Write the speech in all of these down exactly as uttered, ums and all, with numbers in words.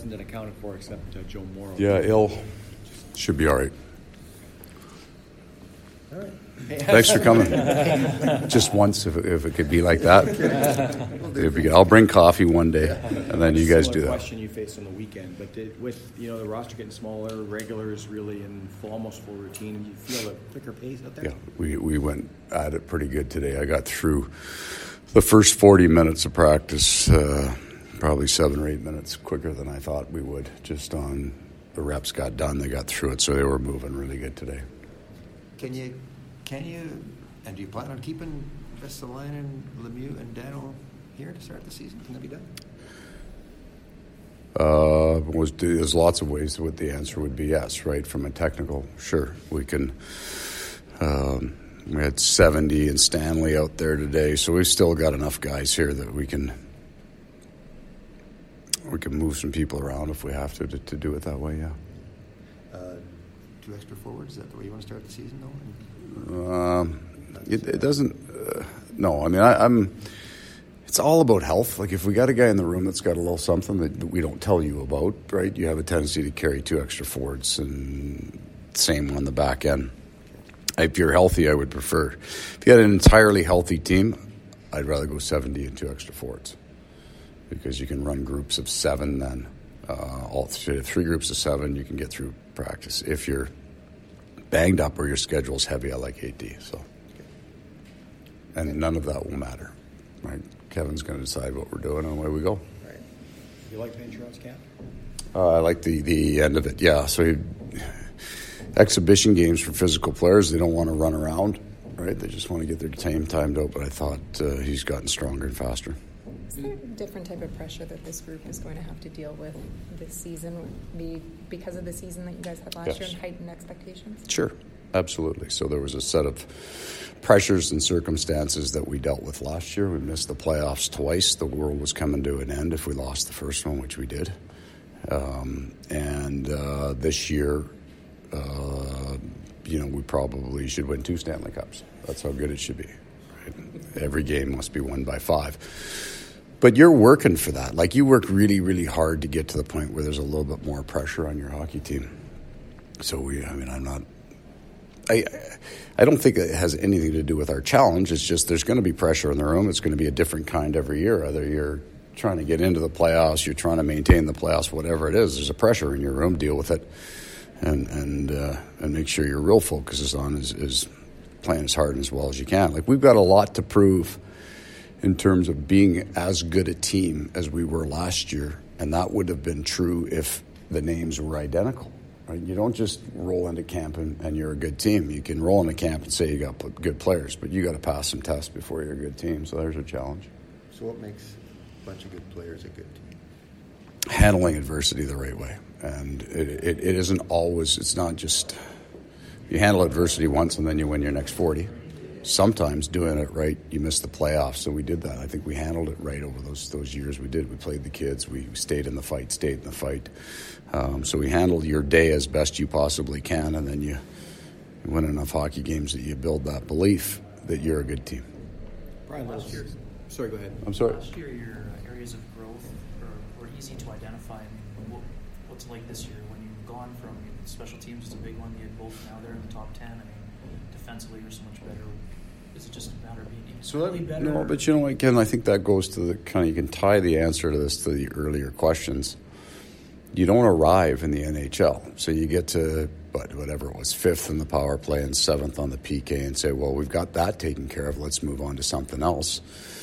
Isn't accounted for except uh, Joe Morrow. Yeah, ill. Should be all right. All right. Thanks for coming. Just once, if it, if it could be like that. It'd be good. I'll bring coffee one day, and then you guys do that. Question you faced on the weekend, but did, with you know the roster getting smaller, regulars really in full, almost full routine, you feel a quicker pace out there? Yeah, we we went at it pretty good today. I got through the first forty minutes of practice. Uh, Probably seven or eight minutes quicker than I thought we would. Just on the reps got done, they got through it, so they were moving really good today. Can you, can you, and do you plan on keeping Vesalainen, Lemieux, and Dano here to start the season? Can that be done? Uh, was there's lots of ways that the answer would be yes, right? From a technical, sure, we can. Um, we had seventy and Stanley out there today, so we've still got enough guys here that we can. We can move some people around if we have to, to to do it that way, yeah. Uh, two extra forwards, is that the way you want to start the season, though? Um, it, it doesn't, uh, no, I mean, I, I'm, it's all about health. Like, if we got a guy in the room that's got a little something that we don't tell you about, right, you have a tendency to carry two extra forwards, and same on the back end. If you're healthy, I would prefer. If you had an entirely healthy team, I'd rather go seventy and two extra forwards. Because you can run groups of seven then. Uh, all three, three groups of seven, you can get through practice. If you're banged up or your schedule's heavy, I like eight D. So, and none of that will matter, right? Kevin's going to decide what we're doing and away we go. Right. You like playing Toronto's cap? Uh, I like the, the end of it, yeah. So he, exhibition games for physical players, they don't want to run around, right? They just want to get their time timed out, but I thought uh, he's gotten stronger and faster. Is there a different type of pressure that this group is going to have to deal with this season be because of the season that you guys had last yes. year and heightened expectations? Sure, absolutely. So there was a set of pressures and circumstances that we dealt with last year. We missed the playoffs twice. The world was coming to an end if we lost the first one, which we did. Um, and uh, this year, uh, you know, we probably should win two Stanley Cups. That's how good it should be. Right? Every game must be won by five. But you're working for that. Like, you work really, really hard to get to the point where there's a little bit more pressure on your hockey team. So we, I mean, I'm not, I, I don't think it has anything to do with our challenge. It's just there's going to be pressure in the room. It's going to be a different kind every year. Whether you're trying to get into the playoffs, you're trying to maintain the playoffs, whatever it is, there's a pressure in your room. Deal with it, and and uh, and make sure your real focus is on is, is playing as hard and as well as you can. Like, we've got a lot to prove in terms of being as good a team as we were last year, and that would have been true if the names were identical. Right? You don't just roll into camp and, and you're a good team. You can roll into camp and say you got good players, but you got to pass some tests before you're a good team. So there's a challenge. So what makes a bunch of good players a good team? Handling adversity the right way, and it, it, it isn't always. It's not just you handle adversity once and then you win your next forty. Sometimes doing it right, you miss the playoffs. So we did that. I think we handled it right over those those years. We did. We played the kids. We stayed in the fight, stayed in the fight. Um, so we handled your day as best you possibly can, and then you, you win enough hockey games that you build that belief that you're a good team. Brian, last year. Sorry, go ahead. I'm sorry. Last year, your uh, areas of growth were, were easy to identify. I mean, what, what's it like this year when you've gone from special teams is a big one. You had both now they're in the top ten. I mean, defensively, you're so much better. Is it just a matter of being so that, better? No, but you know, again, I think that goes to the kind of, you can tie the answer to this to the earlier questions. You don't arrive in the N H L. So you get to, what, whatever it was, fifth in the power play and seventh on the P K and say, well, we've got that taken care of. Let's move on to something else.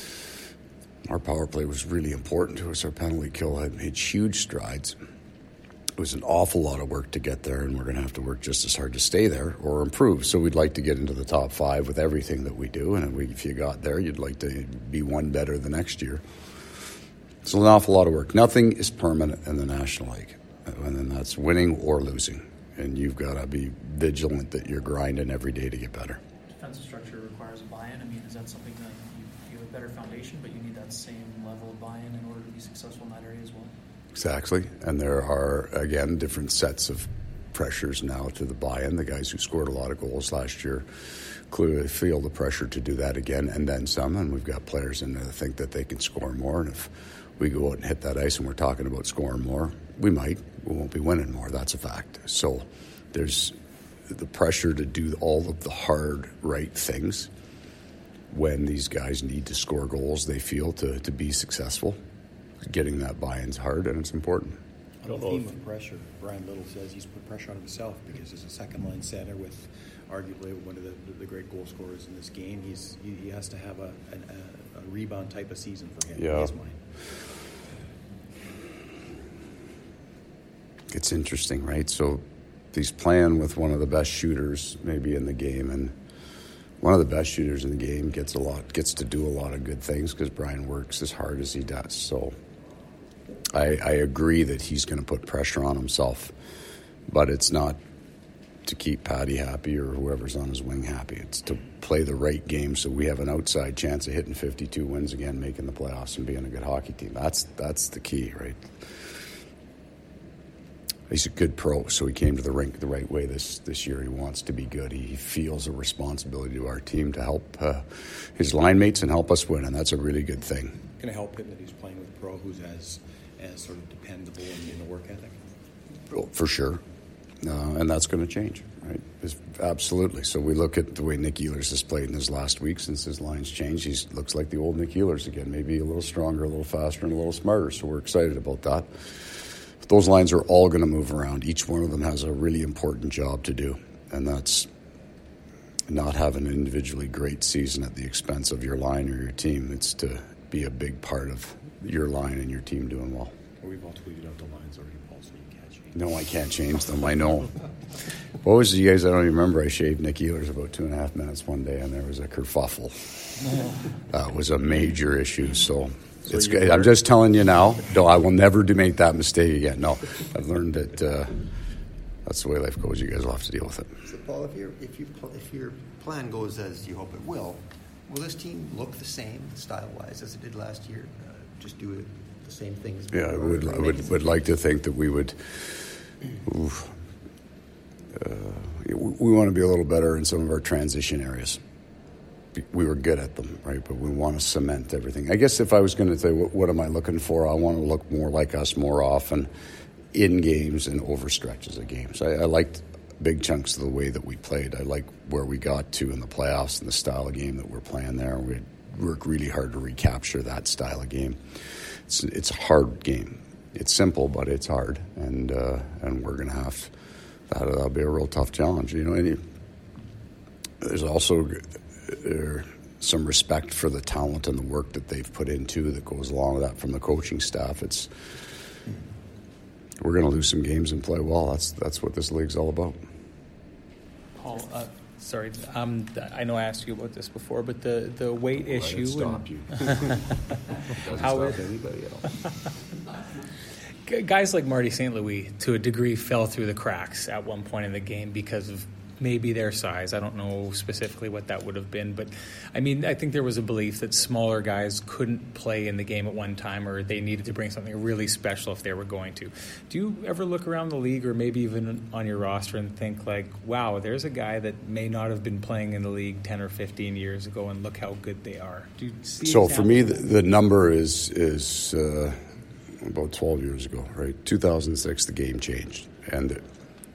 Our power play was really important to us. Our penalty kill had made huge strides. It was an awful lot of work to get there, and we're going to have to work just as hard to stay there or improve. So we'd like to get into the top five with everything that we do, and if, we, if you got there, you'd like to be one better the next year. It's an awful lot of work. Nothing is permanent in the National League, and then that's winning or losing, and you've got to be vigilant that you're grinding every day to get better. Defensive structure requires a buy-in. I mean, is that something that you, you have a better foundation, but you need that same level of buy-in in order to be successful in that area as well? Exactly, and there are, again, different sets of pressures now to the buy-in. The guys who scored a lot of goals last year clearly feel the pressure to do that again and then some, and we've got players in there that think that they can score more, and if we go out and hit that ice and we're talking about scoring more, We might. We won't be winning more. That's a fact. So there's the pressure to do all of the hard, right things when these guys need to score goals, they feel, to, to be successful. Getting that buy-in's hard, and it's important. On the theme of pressure, Brian Little says he's put pressure on himself because as a second-line center with arguably one of the, the great goal scorers in this game, he's he, he has to have a, an, a, a rebound type of season for him, yeah. in his mind. It's interesting, right? So he's playing with one of the best shooters maybe in the game, and one of the best shooters in the game gets a lot, gets to do a lot of good things because Brian works as hard as he does. So I, I agree that he's going to put pressure on himself, but it's not to keep Patty happy or whoever's on his wing happy. It's to play the right game so we have an outside chance of hitting fifty-two wins again, making the playoffs, and being a good hockey team. That's that's the key, right? He's a good pro, so he came to the rink the right way this, this year. He wants to be good. He feels a responsibility to our team to help uh, his line mates and help us win, and that's a really good thing. Going to help him that he's playing with a pro who's as as sort of dependable in, in the work ethic? Well, for sure. Uh, and that's going to change, right? It's, absolutely. So we look at the way Nick Ehlers has played in his last week since his line's changed. He looks like the old Nick Ehlers again, maybe a little stronger, a little faster, and a little smarter. So we're excited about that. Those lines are all going to move around. Each one of them has a really important job to do, and that's not have an individually great season at the expense of your line or your team. It's to be a big part of your line and your team doing well. We've all tweeted out the lines already, Paul, so you can't change. No, I can't change them. I know. What was it, you guys? I don't even remember. I shaved Nick Ehlers about two and a half minutes one day, and there was a kerfuffle. That was a major issue, so... So it's good. I'm just telling you now. No, I will never do make that mistake again. No, I've learned that uh, that's the way life goes. You guys will have to deal with it. So, Paul, if your if you if your plan goes as you hope it will, will this team look the same style-wise as it did last year? Uh, just do it the same things. Yeah, I would. I would, would like to think that we would. Oof, uh, we want to be a little better in some of our transition areas. We were good at them, right? But we want to cement everything. I guess if I was going to say, what, what am I looking for? I want to look more like us more often in games and over stretches of games. I, I liked big chunks of the way that we played. I like where we got to in the playoffs and the style of game that we're playing there. We worked really hard to recapture that style of game. It's, it's a hard game. It's simple, but it's hard, and uh, and we're going to have that. That'll be a real tough challenge, you know. And you, there's also Uh, some respect for the talent and the work that they've put into that goes along with that from the coaching staff. It's we're going to lose some games and play well. That's that's what this league's all about. Paul, uh, sorry, um, I know I asked you about this before, but the, the weight Let issue. it stop and, you. Doesn't How stop it, anybody else. Guys like Marty Saint Louis, to a degree, fell through the cracks at one point in the game because of maybe their size. I don't know specifically what that would have been, but I mean, I think there was a belief that smaller guys couldn't play in the game at one time, or they needed to bring something really special if they were going to. Do you ever look around the league, or maybe even on your roster, and think like, wow, there's a guy that may not have been playing in the league ten or fifteen years ago, and look how good they are? Do you see So examples? for me, the, the number is is uh, about twelve years ago, right? two thousand six, the game changed, and it,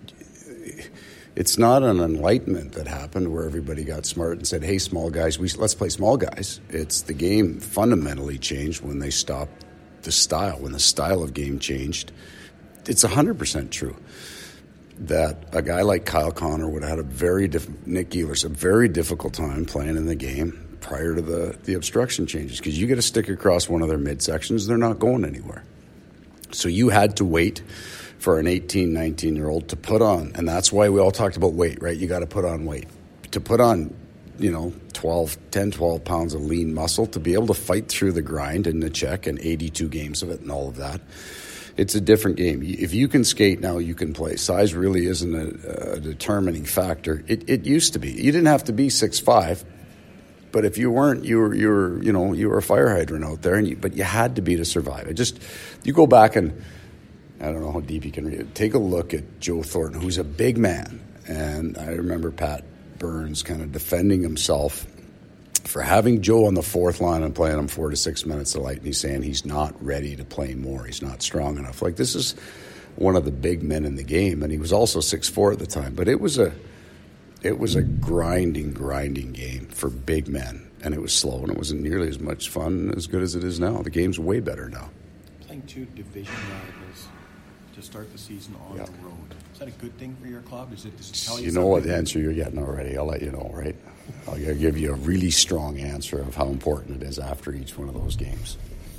it's not an enlightenment that happened where everybody got smart and said, hey, small guys, we let's play small guys. It's the game fundamentally changed when they stopped the style, when the style of game changed. It's one hundred percent true that a guy like Kyle Connor would have had a very diff- Nick Ehlers, a very difficult time playing in the game prior to the, the obstruction changes, because you get a stick across one of their midsections, they're not going anywhere. So you had to wait for an eighteen, nineteen-year-old to put on, and that's why we all talked about weight, right? You got to put on weight. To put on, you know, twelve, ten, twelve pounds of lean muscle, to be able to fight through the grind and the check and eighty-two games of it and all of that, it's a different game. If you can skate now, you can play. Size really isn't a, a determining factor. It, it used to be. You didn't have to be six five, but if you weren't, you were, you were, you know, you were a fire hydrant out there, and you, but you had to be to survive. It just, you go back and, I don't know how deep you can read it. Take a look at Joe Thornton, who's a big man. And I remember Pat Burns kind of defending himself for having Joe on the fourth line and playing him four to six minutes of light. And he's saying he's not ready to play more. He's not strong enough. Like, this is one of the big men in the game, and he was also six foot four at the time. But it was a it was a grinding, grinding game for big men, and it was slow, and it wasn't nearly as much fun as good as it is now. The game's way better now. Playing two division rivals to start the season on yeah. the road. Is that a good thing for your club? Is it to tell you? You know what the answer you're getting already. I'll let you know, right? I'll give you a really strong answer of how important it is after each one of those games.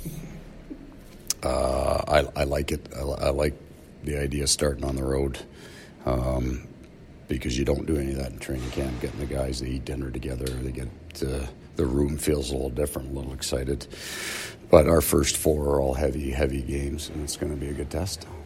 Uh, I, I like it. I, I like the idea of starting on the road um, because you don't do any of that in training camp. Getting the guys to eat dinner together, they get uh, the room feels a little different, a little excited. But our first four are all heavy, heavy games, and it's going to be a good test.